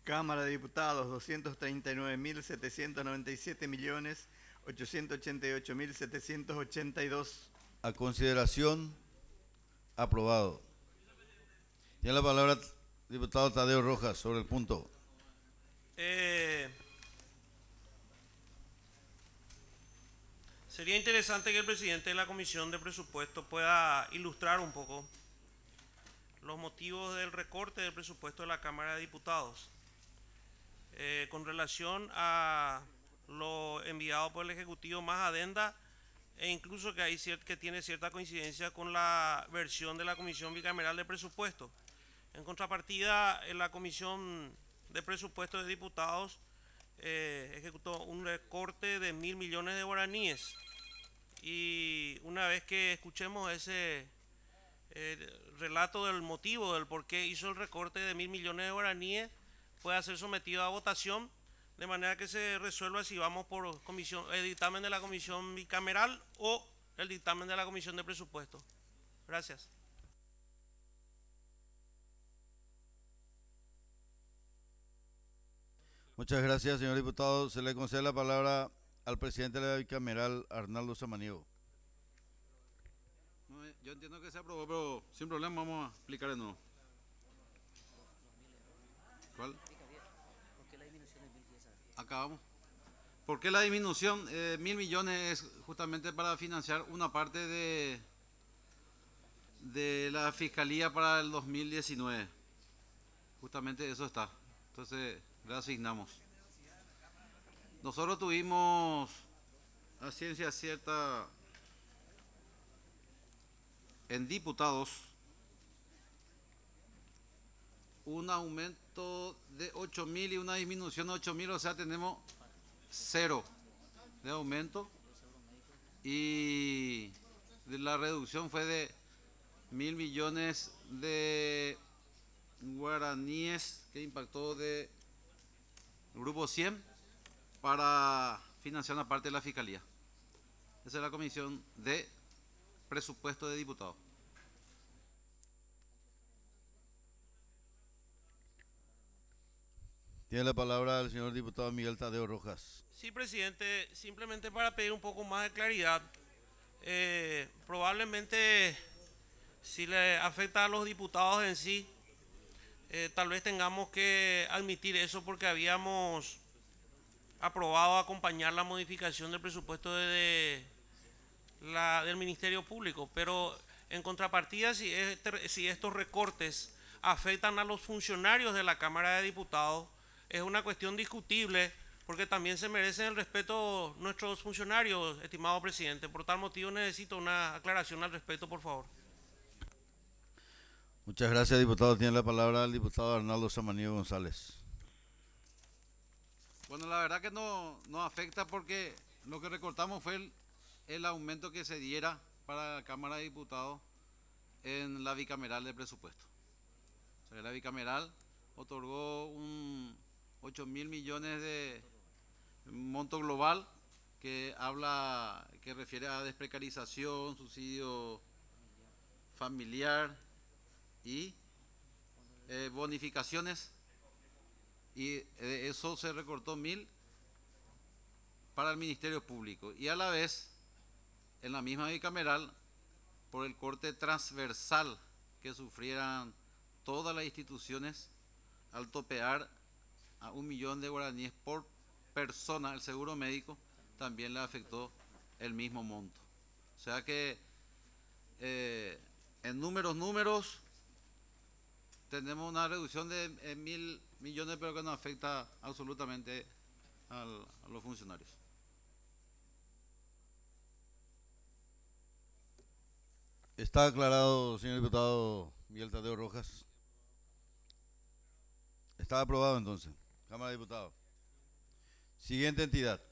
Cámara de Diputados, 239.797.888.782. A consideración, aprobado. Tiene la palabra diputado Tadeo Rojas sobre el punto. Sería interesante que el presidente de la Comisión de Presupuesto pueda ilustrar un poco los motivos del recorte del presupuesto de la Cámara de Diputados con relación a lo enviado por el Ejecutivo más adenda e incluso que tiene cierta coincidencia con la versión de la Comisión Bicameral de Presupuesto. En contrapartida, en la Comisión de Presupuesto de Diputados ejecutó un recorte de 1.000 millones de guaraníes. Y una vez que escuchemos ese relato del motivo del por qué hizo el recorte de 1.000 millones de guaraníes, pueda ser sometido a votación de manera que se resuelva si vamos por el dictamen de la Comisión Bicameral o el dictamen de la Comisión de Presupuesto. Gracias. Muchas gracias, señor diputado. Se le concede la palabra al presidente de la bicameral, Arnaldo Samaniego. No, yo entiendo que se aprobó, pero sin problema vamos a explicar de nuevo. ¿Cuál? ¿Por qué la disminución es 1.010? Acabamos. ¿Por qué la disminución? 1.000 millones es justamente para financiar una parte de la Fiscalía para el 2019. Justamente eso está. Entonces, le asignamos. Nosotros tuvimos a ciencia cierta en diputados un aumento de 8.000 y una disminución de 8.000, o sea, tenemos 0 de aumento y la reducción fue de 1.000 millones de guaraníes que impactó de Grupo 100 para financiar una parte de la Fiscalía. Esa es la Comisión de Presupuesto de Diputados. Tiene la palabra el señor diputado Miguel Tadeo Rojas. Sí, presidente, simplemente para pedir un poco más de claridad. Probablemente si le afecta a los diputados en sí, tal vez tengamos que admitir eso porque habíamos aprobado acompañar la modificación del presupuesto del Ministerio Público, pero en contrapartida, si estos recortes afectan a los funcionarios de la Cámara de Diputados, es una cuestión discutible porque también se merecen el respeto nuestros funcionarios, estimado presidente. Por tal motivo necesito una aclaración al respecto, por favor. Muchas gracias, diputado. Tiene la palabra el diputado Arnaldo Samaniego González. Bueno, la verdad que no afecta porque lo que recortamos fue el aumento que se diera para la Cámara de Diputados en la bicameral de presupuesto. O sea, la bicameral otorgó un 8.000 millones de monto global que refiere a desprecarización, subsidio familiar y bonificaciones, y de eso se recortó 1.000 para el Ministerio Público y a la vez en la misma bicameral por el corte transversal que sufrieran todas las instituciones al topear a 1 millón de guaraníes por persona. El seguro médico también le afectó el mismo monto, o sea que en números tenemos una reducción de 1.000 millones, pero que no afecta absolutamente a los funcionarios. Está aclarado, señor diputado Miguel Tadeo Rojas. Está aprobado entonces. Cámara de Diputados. Siguiente entidad.